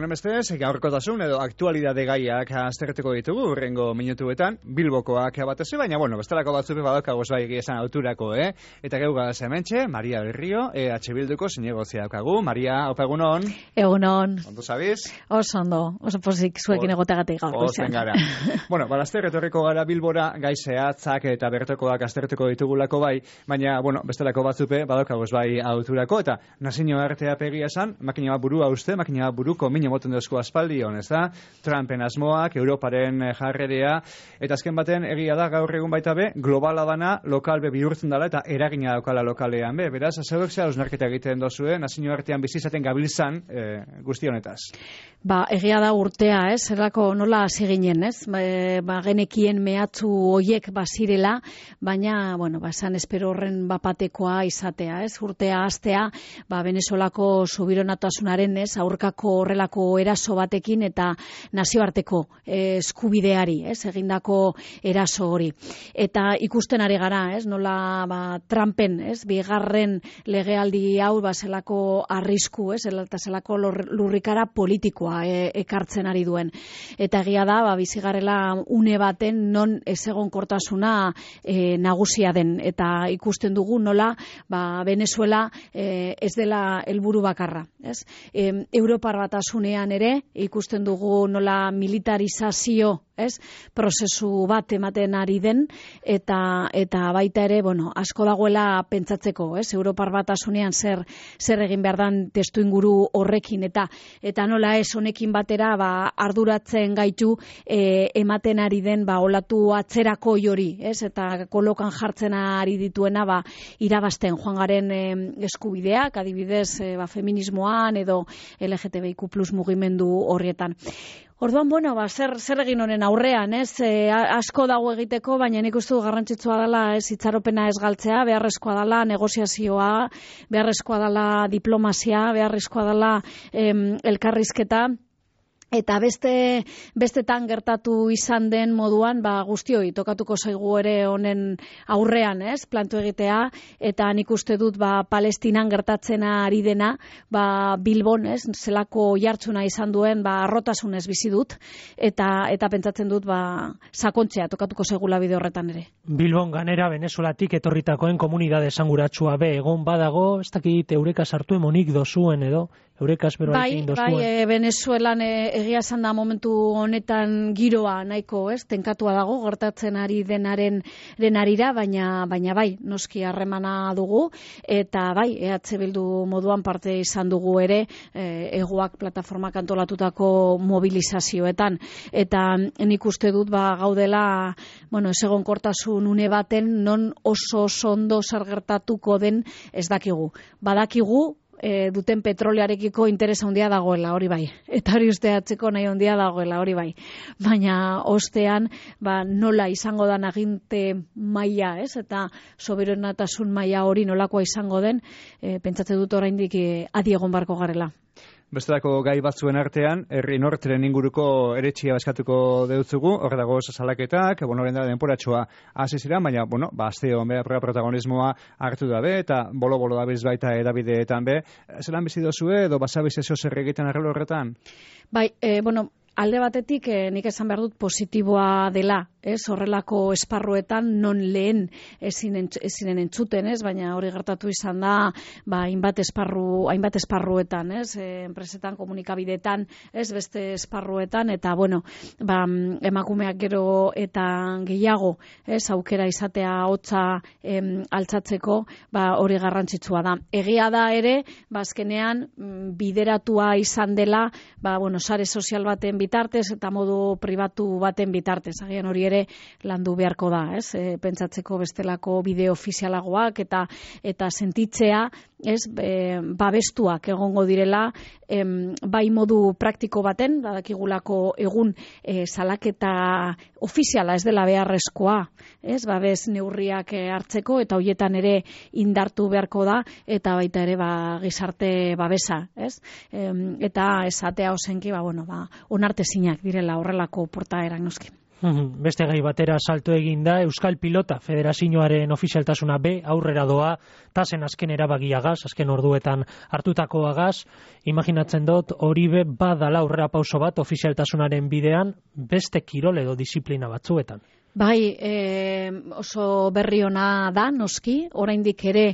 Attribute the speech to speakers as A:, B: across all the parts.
A: Honenbestez, gaurkotasun edo aktualidade gaiak aztertuko ditugu hurrengo minutuetan, Bilbokoak batez, baina bestelako batzupe badaukagoz bai esan auturako, Eta geugaz hementxe, Maria del Río, EH Bilduko zinegozia daukagu. Maria, opa egunon?
B: Egunon.
A: Ondo zabiz?
B: Oso ondo, oso pozik zuekin egotegatik gaur.
A: Ozen gara. Balazter etorriko gara Bilbora, gai zehatzak eta bertokoak aztertuko ditugulako bai, baina, bestelako batzupe badaukagoz bai auturako, eta nazio artea pegia esan, makina bat burua uste, makina bat buruko mine moten dozko aspaldi hon, ez da? Trumpen asmoak, Europaren jarrerea, eta azken baten egia da gaur egun baita be, globala dana, lokal be bihurtzen dela, eta eragina daukala lokalean be. Beraz, zeuek zea ausnarketa egiten dozue, nazio artean bizizaten gabiltzan guzti honetaz.
B: Egia da urtea, zerrako nola hasi ginen, genekien mehatzu hoiek bazirela, baina, esan espero horren bapatekoa izatea, urtea hastea, Venezuelako subiranotasunaren, aurkako horrelako eraso batekin eta nazioarteko eskubideari, egindako eraso hori. Eta ikusten ari gara, nola Trumpen, bigarren legealdi hau zelako arrisku, eta zelako lurrikara politikoa ekartzen ari duen. Eta egia da, bizigarrela une baten non ezegonkortasuna nagusia den. Eta ikusten dugu nola Venezuela ez dela helburu bakarra. Europar batasunean ere ikusten dugu nola militarizazio prozesu bat ematen ari den, eta baita ere, asko dagoela pentsatzeko, Europar batasunean zer egin behar dan testu inguru horrekin, eta nola honekin batera arduratzen gaitu ematen ari den olatu atzerako hori, eta kolokan jartzen ari dituena irabazten joan garen eskubideak, adibidez feminismoan edo LGTBIQ+ mugimendu horrietan. Orduan, zer egin honen aurrean, asko dago egiteko, baina nik uste du garrantzitsua dela, itxaropena ez galtzea, beharrezkoa dela negociazioa, beharrezkoa dela diplomazia, beharrezkoa dela elkarrizketa, eta bestetan gertatu izan den moduan, guztioi tokatuko zaigu ere honen aurrean, plantu egitea, eta nik uste dut Palestinan gertatzen ari dena, Bilbon, zelako jartzuna izan duen, arrotasunez bizi dut, eta pentsatzen dut, sakontzea tokatuko zaigula bide horretan ere.
C: Bilbon ganera Venezuelatik etorritakoen komunidade esanguratsua egon badago, ez dakit eureka sartu emonik dozuen edo, eurekaz beroarekin dozuen.
B: Bai, Venezuelan egia esan da momentu honetan giroa nahiko, tenkatua dago, gertatzen ari denaren arira, baina bai, noski harremana dugu, eta bai, EH Bildu moduan parte izan dugu ere, egoak plataformak antolatutako mobilizazioetan, eta nik uste dut gaudela, ezegonkortasun une baten, non oso ondo zer gertatuko den ez dakigu. Badakigu, duten petrolearekiko interesa handia dagoela, hori bai. Eta hori usteatzeko nahi handia dagoela, hori bai. Baina ostean, nola izango da aginte maila, eta soberanatasun maila hori nolakoa izango den, pentsatzen dut oraindik adi egon barko garela.
A: Bestelako gai batzuen artean, herri norteren inguruko eretxia baskatuko deutzugu, horre dago salaketak, denporatxoa hasi ziren, baina, azte hon protagonismoa hartu dabe, eta bolo-bolo dabiz baita edabideetan be. Zelan bizi dozue, edo basabiz ezio zer egiten arrelo horretan?
B: Bai, alde batetik nik esan behar dut positiboa dela, horrelako esparruetan non lehen ezinen entzuten, baina hori gertatu izan da hainbat esparruetan, enpresetan, komunikabideetan, beste esparruetan, eta emakumeak gero eta gehiago, aukera izatea hotza altzatzeko, hori garrantzitsua da. Egia da ere, azkenean bideratua izan dela, sare sozial baten bitartez eta modu pribatu baten bitartez. Agian hori ere landu beharko da, pentsatzeko bestelako bideo ofizialagoak eta sentitzea, babestuak egongo direla, bai modu praktiko baten, badakigulako egun salaketa ofiziala ez dela beharrezkoa, babes neurriak hartzeko, eta hoietan ere indartu beharko da, eta baita ere gizarte babesa, eta esatea ozenki, onartezinak direla horrelako portaerak noski.
C: Beste gai batera salto egin da, Euskal Pilota Federazioaren ofizialtasuna aurrera doa, tasen azken erabagiagaz, azken orduetan hartutakoagaz, imaginatzen dut hori badala aurrera pauso bat ofizialtasunaren bidean, beste kirol edo disiplina batzuetan.
B: Bai, oso berri ona da, noski, oraindik ere,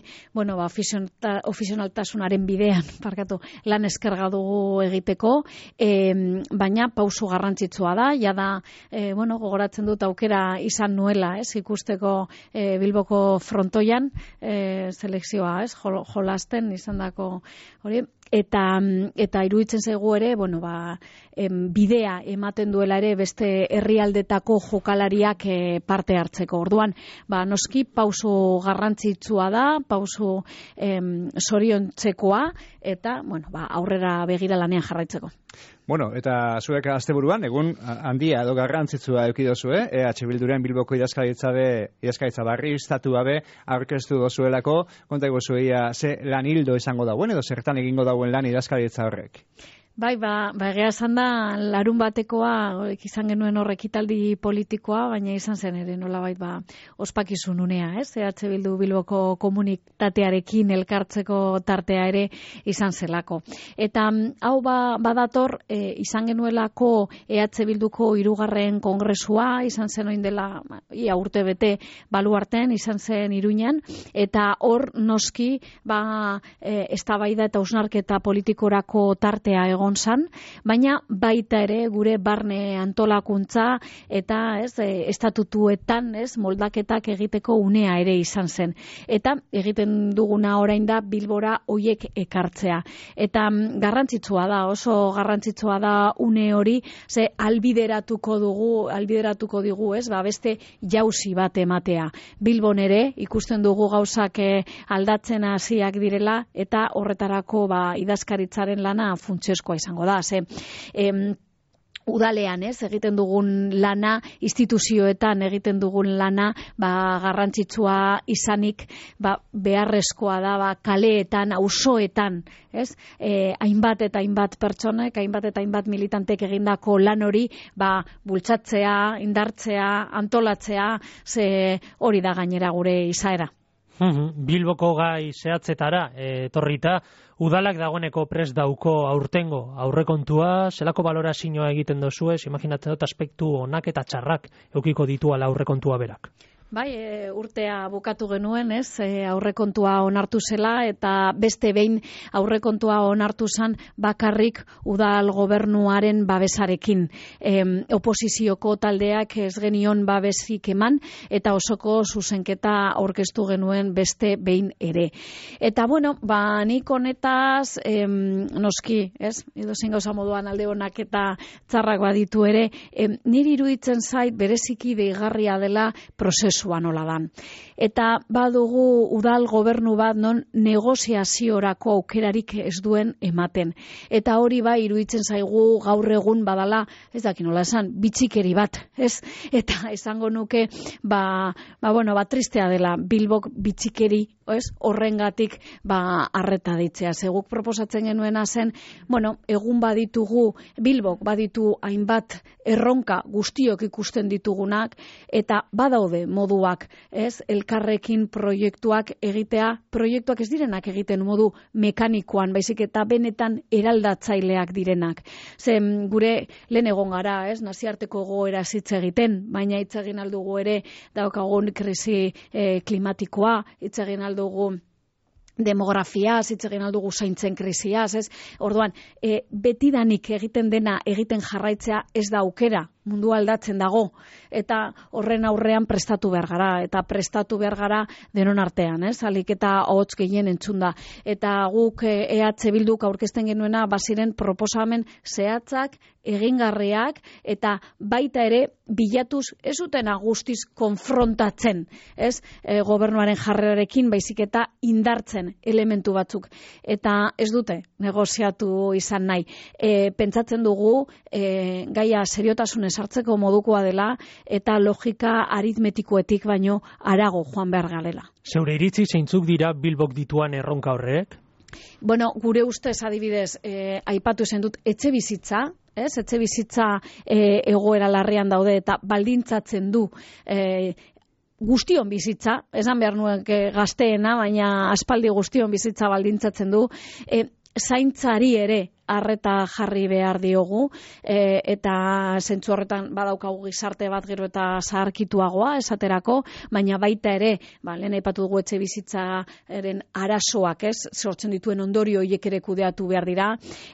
B: ofizionaltasunaren bidean, lan eskerga dugu egiteko, baina pauso garrantzitsua da, jada, gogoratzen dut aukera izan nuela, ikusteko Bilboko frontoian, selekzioa, jolasten izan dako hori, eta iruditzen zaigu ere, bidea ematen duela ere beste herrialdetako jokalariak parte hartzeko. Orduan, noski pauso garrantzitsua da, pauso zoriontzekoa, eta aurrera begira lanean jarraitzeko.
A: Eta zuek asteburuan, egun handia edo garrantzitsua eduki dozue, EH Bilduren Bilboko idazkaritza barri istatu gabe aurkeztu dozuelako, konta egozuea ze lan hildo izango dauen edo zertan egingo dauen lan idazkaritza horrek?
B: Bai, egia esan da, larun batekoa, izan genuen horrek ekitaldi politikoa, baina izan zen ere, nolabait ospakizun unea, EH Bildu Bilboko komunitatearekin elkartzeko tartea ere izan zelako. Eta hau badator, izan genuelako EH Bilduko 3. kongresua, izan zen oin dela, urte bete baluartean, izan zen Iruñan, eta hor noski, eztabaida eta hausnarketa politikorako tartea egon zan, baina baita ere gure barne antolakuntza eta estatutuetan moldaketak egiteko unea ere izan zen. Eta egiten duguna orain da Bilbora hoiek ekartzea. Eta garrantzitsua da, oso garrantzitsua da une hori, ze albideratuko digu, beste jauzi bat ematea. Bilbon ere ikusten dugu gauzak aldatzen hasiak direla eta horretarako idazkaritzaren lana funtsezkoa izango da, udalean, egiten dugun lana, instituzioetan egiten dugun lana, garrantzitsua izanik, beharrezkoa da, kaleetan, auzoetan, hainbat eta hainbat pertsonek, hainbat eta hainbat militantek egindako lan hori, bultzatzea, indartzea, antolatzea, ze hori da gainera gure izaera.
C: Bilboko gai zehatzetara etorrita, udalak dagoeneko prest dauko aurtengo aurrekontua, zelako balorazioa egiten dozuez, imaginatzen dut aspektu onak eta txarrak eukiko dituala aurrekontua berak.
B: Bai, urtea bukatu genuen, aurrekontua onartu zela, eta beste behin aurrekontua onartu zen bakarrik udal gobernuaren babesarekin. Oposizioko taldeak ez genion babesik eman, eta osoko zuzenketa aurkeztu genuen beste behin ere. Eta nik honetaz, noski, edozein gauza moduan alde honak eta txarrak baditu ere, niri iruditzen zait bereziki deigarria dela prozesu nola dan. Eta badugu udal gobernu bat non negoziaziorako aukerarik ez duen ematen. Eta hori iruditzen zaigu gaur egun badala, ez daki nola esan, bitxikeri bat, Eta esango nuke, tristea dela, Bilbok bitxikeri, horrengatik arreta ditzea. Zeguk proposatzen genuena zen, egun baditugu, Bilbok baditu hainbat erronka guztiok ikusten ditugunak, eta badaude moduak, elkarrekin proiektuak egitea, proiektuak ez direnak egiten modu mekanikoan, baizik eta benetan eraldatzaileak direnak. Gure lehen egon gara, naziarteko egoera hitz egiten, baina hitz egin aldugu ere daukagun krisi klimatikoa, hitz egin aldugu demografiaz, hitz egin aldugu zaintzen krisiaz, Orduan, betidanik egiten dena egiten jarraitzea ez da aukera, mundu aldatzen dago, eta horren aurrean prestatu behar gara, eta prestatu behar gara denon artean, alik eta ahots gehien entzunda. Eta guk EH Bilduk aurkezten genuena baziren proposamen zehatzak, egingarriak, eta baita ere bilatuz ez zuten guztiz konfrontatzen, gobernuaren jarrerarekin, baizik eta indartzen elementu batzuk. Eta ez dute negoziatu izan nahi. Pentsatzen dugu gaia seriotasunez hartzeko modukoa dela eta logika aritmetikoetik baino harago joan behar galela.
C: Zeure iritzi zeintzuk dira Bilbok dituan erronka horrek?
B: Gure ustez adibidez, aipatu zen dut etxe bizitza, ez? Etxe bizitza egoera larrian daude eta baldintzatzen du guztion bizitza, esan behar nuen gazteena, baina aspaldi guztion bizitza baldintzatzen du, zaintzari ere arreta jarri behar diogu, eta zentzu horretan badaukagu gizarte bat gero eta zaharkituagoa esaterako, baina baita ere, lehen aipatu dugu etxe bizitzaren arazoak, sortzen dituen ondorio horiek ere kudeatu behar dira.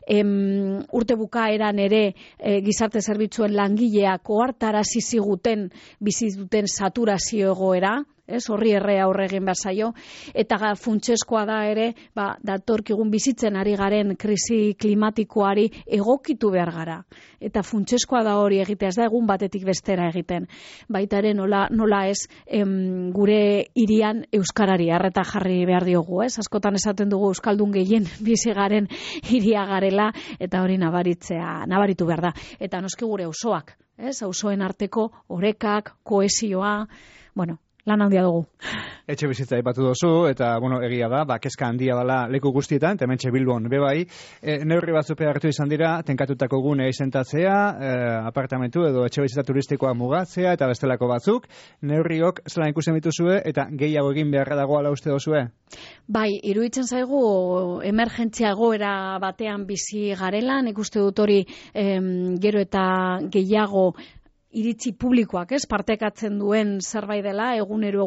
B: Urte bukaeran ere gizarte zerbitzuen langileak ohartarazi ziguten bizi duten saturazio egoera, horri aurre egin behar zaio, eta funtsezkoa da ere, datorkigun bizitzen ari garen krisi klimatikoari egokitu behar gara. Eta funtsezkoa da hori egitea, ez da egun batetik bestera egiten. Baita ere nola ez gure hirian euskarari arreta jarri behar diogu, ez? Askotan esaten dugu euskaldun gehien bizi garen hiria garela, eta hori nabaritu behar da. Eta noski gure auzoak, ez? Auzoen arteko orekak, kohesioa, lan handia dugu.
A: Etxe bizitza aipatu dozu, eta, egia da, kezka handia dela leku guztietan, eta hementxe Bilbon bebai. Neurri batzupe hartu izan dira, tenkatutako gune izentatzea, apartamentu edo etxe bizitza turistikoa mugatzea, eta bestelako batzuk. Neurriok zelan ikusten dituzue, eta gehiago egin beharra dagoela uste dozue?
B: Bai, iruditzen zaigu emergentzia egoera batean bizi garela, nik uste dut hori gero eta gehiago iritzi publikoak, partekatzen duen zerbait dela, egunero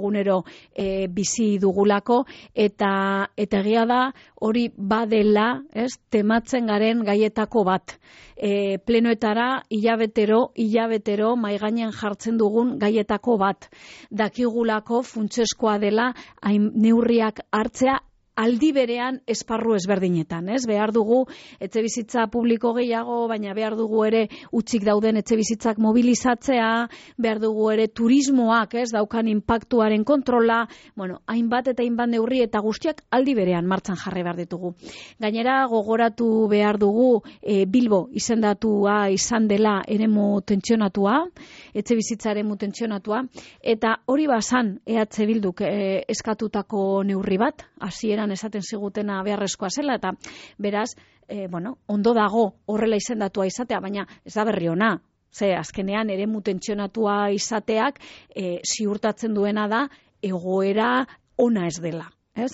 B: bizi dugulako, eta egia da hori badela, tematzen garen gaietako bat. Plenoetara hilabetero mai gainean jartzen dugun gaietako bat. Dakigulako funtsezkoa dela neurriak hartzea aldi berean esparru ezberdinetan, behar dugu etxe bizitza publiko gehiago, baina behar dugu ere utzik dauden etxe bizitzak mobilizatzea, behar dugu ere turismoak, daukan inpaktuaren kontrola, hainbat eta hainbat neurri eta guztiak aldi berean martxan jarri behar ditugu. Gainera gogoratu behar dugu Bilbo izendatua izan dela eremu tentsionatua, etxe bizitza eremu tentsionatua, eta hori bazan EH Bilduk eskatutako neurri bat, hasieran esaten zigutena beharrezkoa zela, eta beraz, ondo dago horrela izendatua izatea, baina ez da berri ona. Azkenean eremu tentsionatua izateak ziurtatzen duena da egoera ona ez dela.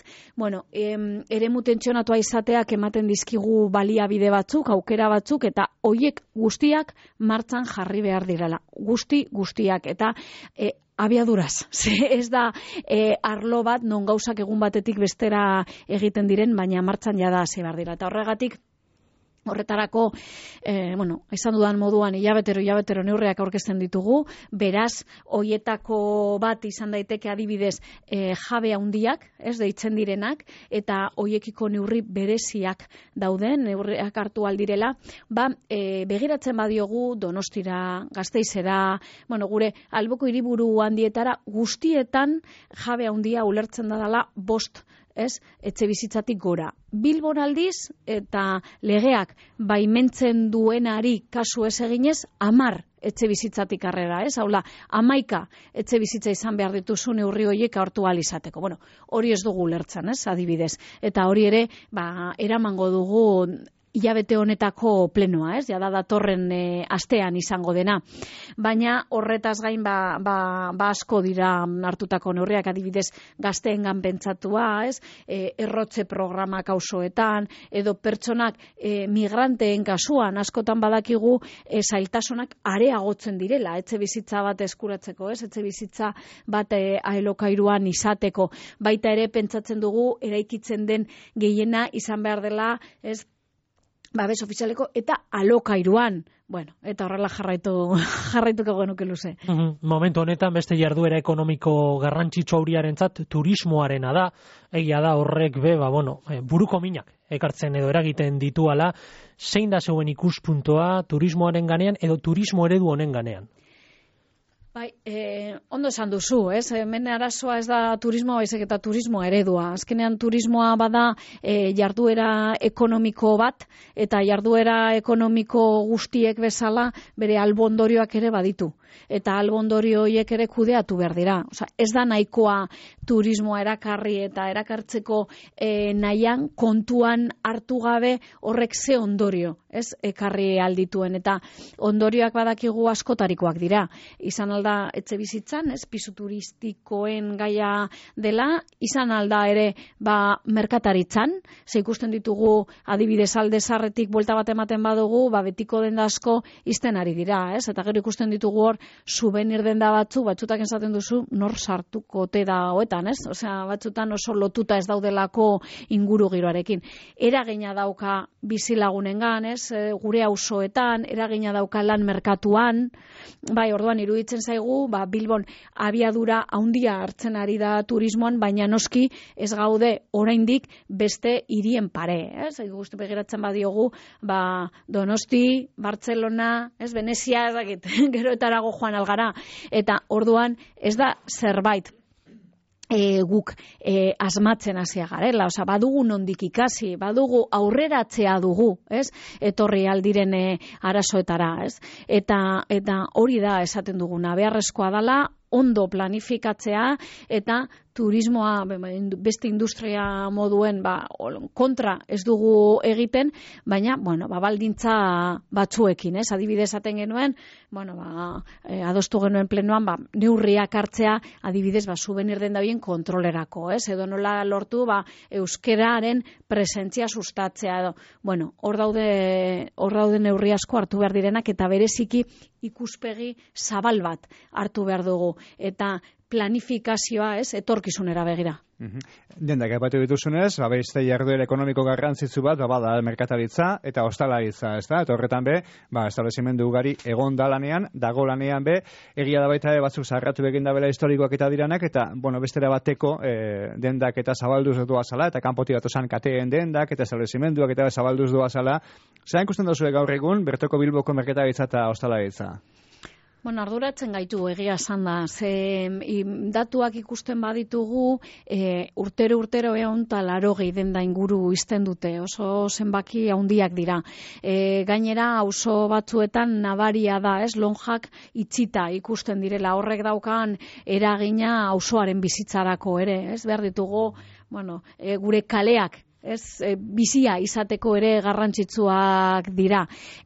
B: Eremu tentsionatua izateak ematen dizkigu baliabide batzuk, aukera batzuk, eta hoiek guztiak martxan jarri behar direla. Guztiak, eta abiaduraz. Ez da arlo bat non gauzak egun batetik bestera egiten diren, baina martxan jada hasi behar dira. Eta horretarako, esan dudan moduan, hilabetero neurriak aurkezten ditugu, beraz, hoietako bat izan daiteke adibidez jabe handiak, deitzen direnak, eta hoiekiko neurri bereziak dauden, neurriak hartu aldirela, begiratzen badiogu Donostira, Gasteizera, gure alboko hiriburu handietara, guztietan jabe handia ulertzen dela 5 etxe bizitzatik gora. Bilbon aldiz, eta legeak baimentzen duenari kasu ez eginez, 10 etxe bizitzatik arrera, haula, 11 etxe bizitza izan behar dituzu neurri horiek hartu ahal izateko. Hori ez dugu ulertzen, adibidez. Eta hori ere, eramango dugu hilabete honetako plenoa, jada datorren astean izango dena. Baina horretaz gain asko dira hartutako neurriak, adibidez gazteengan pentsatua, errotze programak auzoetan, edo pertsonak migranteen kasuan askotan badakigu zailtasunak areagotzen direla, etxe bizitza bat eskuratzeko, etxe bizitza bat alokairuan izateko. Baita ere pentsatzen dugu eraikitzen den gehiena izan behar dela, babes ofizialeko eta alokairuan. Eta horrela jarraituko genuke luze.
C: Momentu honetan beste jarduera ekonomiko garrantzitsu auriarentzat turismoarena da. Egia da horrek buruko minak ekartzen edo eragiten dituala. Zein da zeuen ikuspuntoa turismoaren ganean edo turismo eredu honen ganean?
B: Bai, ondo esan duzu, ez? Hemen arazoa ez da turismoa, baizik eta turismoa eredua. Azkenean turismoa bada jarduera ekonomiko bat, eta jarduera ekonomiko guztiek bezala bere albondorioak ere baditu. Eta albondorio horiek ere kudeatu behar dira. Osea, ez da nahikoa turismoa erakarri eta erakartzeko nahian kontuan hartu gabe horrek ze ondorio, ez? Ekarri aldituen, eta ondorioak badakigu askotarikoak dira. Izan alda etxe bizitzan, ez? Pisu turistikoen gaia dela, izan alda ere merkataritzan, ze ikusten ditugu adibidez Alde Zaharretik buelta bat ematen badugu, betiko denda asko izten ari dira, ez? Eta gero ikusten ditugu hor souvenir denda batzutak esaten duzu nor sartuko ote da hoetan, ez? Osea, batzutan oso lotuta ez daudelako inguru giroarekin. Eragina dauka bizilagunengan, ez? Gure auzoetan, eragina dauka lan merkatuan. Bai, orduan iruditzen zaigu, Bilbon abiadura handia hartzen ari da turismoan, baina noski ez gaude oraindik beste hirien pare, ez? Guzti begiratzen badiogu, Donosti, Bartzelona, ez? Venezia, ez dakit, gero etarago joan algara, eta orduan ez da zerbait guk asmatzen hasia garela, osea, badugu nondik ikasi, badugu aurreratzea dugu, ez? Etorri aldiren arazoetara, ez? Eta hori da esaten duguna, beharrezkoa dela ondo planifikatzea eta turismoa beste industria moduen kontra ez dugu egiten, baina baldintza batzuekin, ez? Adibidez esaten genuen, adostu genuen plenoan neurriak hartzea, adibidez souvenir denda horien kontrolerako, ez? Edo nola lortu euskeraren presentzia sustatzea edo. Hor daude neurri asko hartu behar direnak eta bereziki ikuspegi zabal bat hartu behar dugu eta planifikazioa, ez, etorkizunera begira.
A: Dendak aipatu dituzunez, beste jarduera ekonomiko garrantzitsu bat bada merkataritza eta ostalaritza, ezta? Eta horretan establezimendu ugari egon da lanean, dago lanean egia da baita batzuk zarratu egin da bela historikoak eta diranak, eta bestera bateko dendak eta zabalduz doa zala, eta kanpoti batozan kateen dendak eta establezimenduak eta zabalduz doa zala. Zeran ikusten duzue gaur egun, bertoko Bilboko merkataritza eta ostalaritza?
B: Arduratzen gaitu egia esan da, datuak ikusten baditugu, urtero egon eta 80 denda inguru izten dute, oso zenbaki handiak dira. Gainera, auzo batzuetan nabaria da, ez, lonjak itxita ikusten direla, horrek daukan eragina auzoaren bizitzarako ere, ez, behar ditugu, gure kaleak, bizia izateko ere garrantzitsuak dira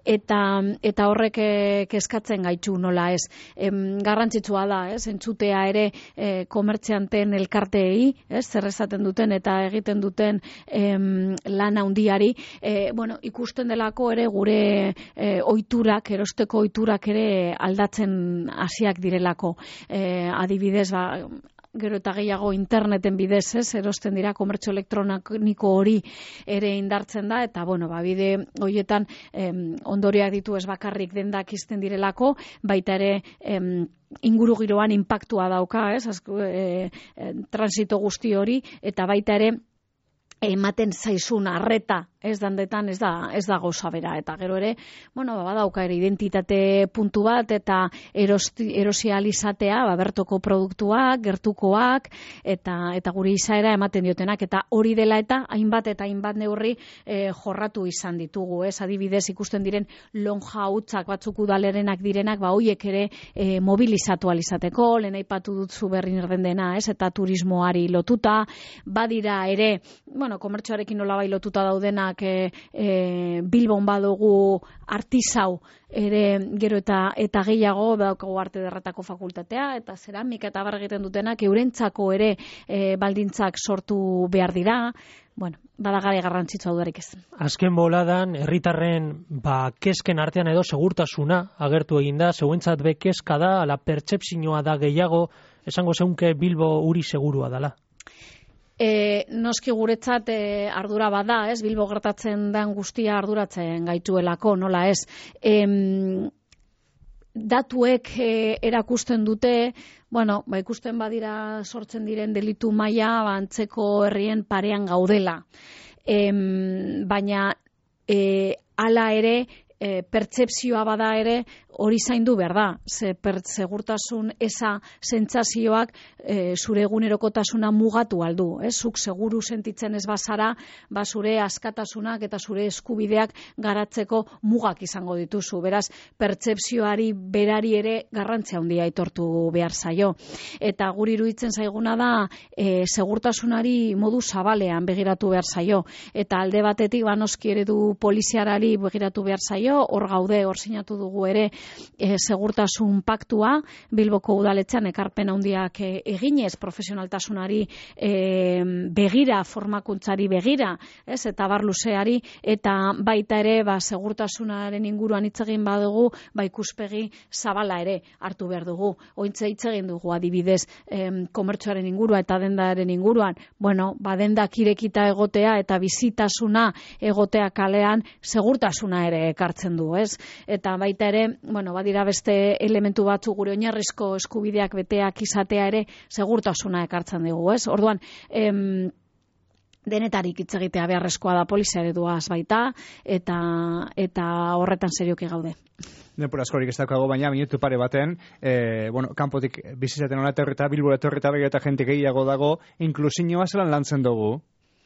B: eta horrek kezkatzen gaitu nola ez. Garrantzitsua da, ez, entzutea ere komertzianten elkarteei, ez, zer esaten duten eta egiten duten lan handiari, ikusten delako ere gure ohiturak, erosteko ohiturak ere aldatzen hasiak direlako. Adibidez, gero eta gehiago interneten bidez, ez, erosten dira, komertzio elektroniko hori ere indartzen da, eta, bide horietan ondorioak ditu ez bakarrik dendak izten direlako, baita ere inguru giroan inpaktua dauka, ez, transito guzti hori, eta baita ere ematen zaizun arreta, ez dandetan ez da gauza bera, eta gero ere, badauka ere identitate puntu bat, eta erosializatea, bertoko produktuak, gertukoak, eta gure izaera ematen diotenak, eta hori dela eta hainbat neurri jorratu izan ditugu, ez, adibidez ikusten diren lonja hutzak batzuk udalerenak direnak, hoiek ere mobilizatu alizateko, lehen aipatu dutzu berri nerdendena, ez, eta turismoari lotuta, badira ere, komertzioarekin nolabai lotuta daudenak Bilbon badugu artisau ere gero eta gehiago daukagu arte derratako fakultatea eta zeramika eta bar egiten dutenak eurentzako ere baldintzak sortu behar dira. Badagare garrantzitsua dudarik ez.
C: Azken boladan, herritarren kezken artean edo segurtasuna agertu egin da, zeuentzat kezka da, ala pertsepzioa da gehiago, esango zeunke Bilbo uri segurua dela.
B: Noski guretzat ardura bada, ez, Bilbo gertatzen den guztia arduratzen gaituelako, nola ez. Datuek erakusten dute, ikusten badira sortzen diren delitu maila antzeko herrien parean gaudela. Baina hala ere, pertsepzioa bada ere hori zaindu behar da, segurtasun eza sentsazioak zure egunerokotasuna mugatu aldu, zuk seguru sentitzen ez bazara, zure askatasunak eta zure eskubideak garatzeko mugak izango dituzu, beraz, pertsepzioari berari ere garrantzia handia aitortu behar zaio. Eta guri iruditzen zaiguna da, segurtasunari modu zabalean begiratu behar zaio, eta alde batetik noski eredu poliziarari begiratu behar zaio, hor gaude, hor sinatu dugu ere segurtasun paktua, Bilboko udaletxean ekarpen handiak eginez, profesionaltasunari begira, formakuntzari begira, eta barluzeari, eta baita ere segurtasunaren inguruan hitz egin badugu, ikuspegi zabala ere hartu behar dugu. Ointze hitz egin dugu adibidez komertxoaren ingurua eta dendaren inguruan, dendak irekita egotea eta bizitasuna egotea kalean segurtasuna ere ekartzen du, Eta baita ere, badira beste elementu batzu gure oinarrizko eskubideak beteak izatea ere segurtasuna ekartzen dugu, Orduan, denetarik hitz egitea beharrezkoa da polizia ereduaz baita, eta horretan serioki gaude.
A: Denpora askorik ez daukago, baina minutu pare baten, kanpotik bizizaten hona etorreta, Bilbora etorreta begira eta jente gehiago dago, inklusioa zelan lantzen dugu?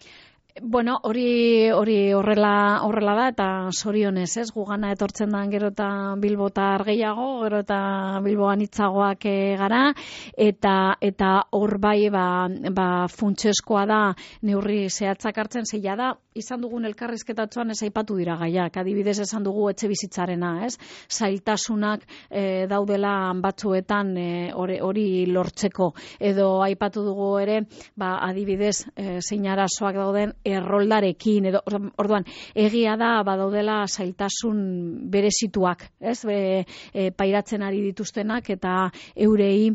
B: Hori horrela da, eta zorionez, gugana etortzen da gero eta Bilbotar gehiago, gero eta Bilboan hitzagoak gara, eta hor bai funtsezkoa da neurri zehatzak hartzen zeia da, izan dugun elkarrizketatzuan ez aipatu dira gaiak, adibidez esan dugu etxe bizitzarena, zailtasunak daudela batzuetan hori lortzeko, edo aipatu dugu ere, adibidez zein arazoak dauden erroldarekin, edo, orduan, egia da badaudela zailtasun berezituak, pairatzen ari dituztenak, eta eurei,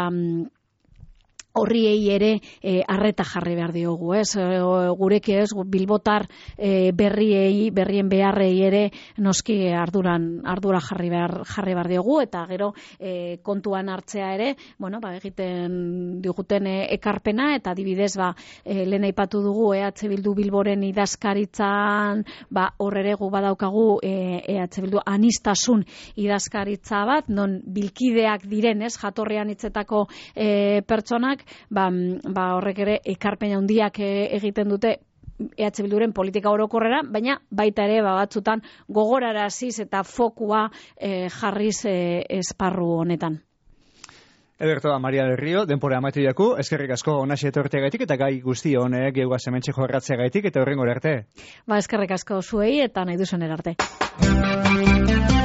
B: horriei ere arreta jarri behar diogu, gureke Bilbotar berrien beharrei ere noski ardura jarri behar diogu, eta gero kontuan hartzea ere, egiten diguten ekarpena, eta adibidez, lehen aipatu dugu EH Bildu Bilboren idazkaritzan, hor ere gu badaukagu EH Bildu anistasun idazkaritza bat, non bilkideak diren, jatorrean hitzetako pertsonak, horrek ere ekarpen handiak egiten dute EH Bilduren politika orokorrera, baina baita ere batzutan gogoraraziz eta fokua jarriz esparru honetan.
A: Ederto da, Maria del Río, denpora amaitu jaku, eskerrik asko onaxe etorteagaitik eta gai guzti honek geugaz hementxe jorratzeagaitik eta horrengora arte.
B: Eskerrik asko zuei eta nahi duzen erarte.